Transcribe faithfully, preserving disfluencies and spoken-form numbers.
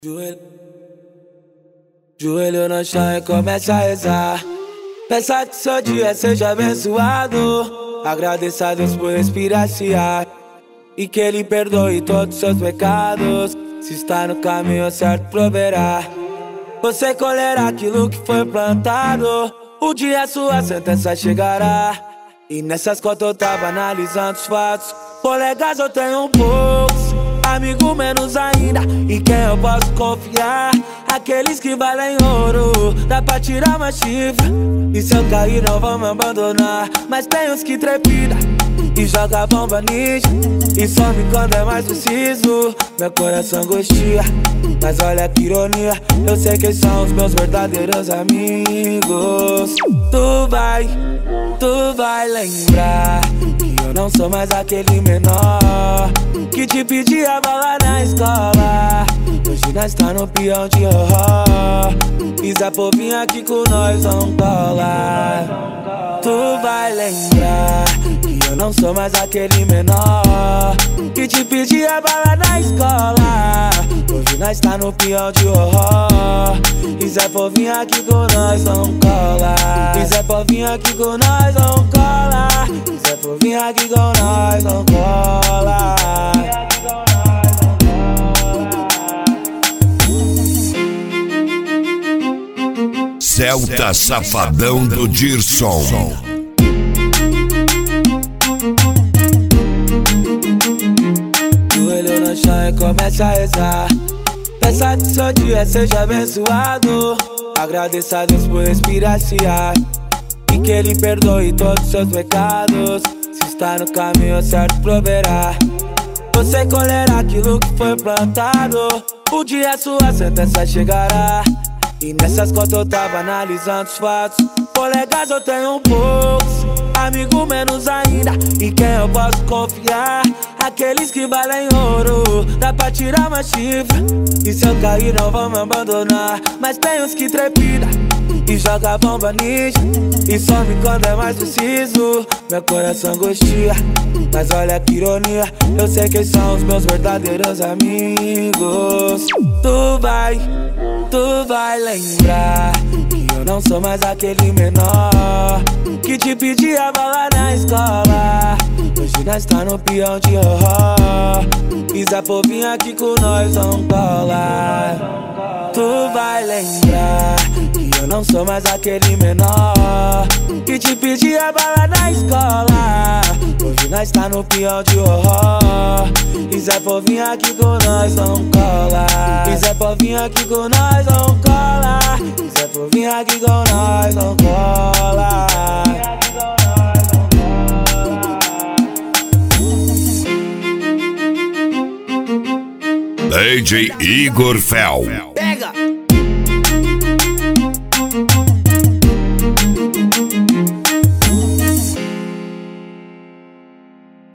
Joelho, joelho no chão e começa a rezar. Peça que seu dia seja abençoado. Agradeça a Deus por respirar esse ar e que Ele perdoe todos os seus pecados. Se está no caminho certo, proverá. Você colherá aquilo que foi plantado. Um dia sua sentença chegará. E nessas contas eu tava analisando os fatos. Colegas eu tenho poucos, amigo menos ainda. E quem eu posso confiar? Aqueles que valem ouro, dá pra tirar uma chifra. E se eu cair não vão me abandonar. Mas tem uns que trepida e joga bomba ninja e some quando é mais preciso. Meu coração angustia, mas olha que ironia. Eu sei quem são os meus verdadeiros amigos. Tu vai, tu vai lembrar que eu não sou mais aquele menor que te pedia bala na escola. Hoje nós tá no peão de horror. E Zé Povinho aqui com nós não cola. Tu vai lembrar que eu não sou mais aquele menor que te pedia bala na escola. Hoje nós tá no peão de horror. E Zé Povinho aqui com nós não cola. E Zé Povinho aqui com nós não cola. E Zé Povinho aqui com nós não cola. Celta Safadão do Dirson. Joelho no chão e começa a rezar. Peça que seu dia seja abençoado. Agradeça a Deus por respirar esse ar e que Ele perdoe todos os seus pecados. Se está no caminho certo, proverá. Você colherá aquilo que foi plantado. Um dia sua sentença chegará. E nessas contas eu tava analisando os fatos. Colegas eu tenho poucos, amigo menos ainda. E quem eu posso confiar? Aqueles que valem ouro, dá pra tirar uma chifra. E se eu cair não vão me abandonar. Mas tem uns que trepida e joga bomba ninja e some quando é mais preciso. Meu coração angustia, mas olha que ironia. Eu sei quem são os meus verdadeiros amigos. Tu vai, tu vai lembrar que eu não sou mais aquele menor que te pedia bala na escola. Hoje nós tá no peão de horror. E Zé Povinho aqui com nós não cola. Tu vai lembrar que eu não sou mais aquele menor que te pedia bala na escola. Hoje nós tá no peão de horror. E Zé Povinho aqui com nós não cola. E Zé Povinho aqui com nós não cola. E Zé Povinho aqui com nós não cola. D J Igor Fel. Pega!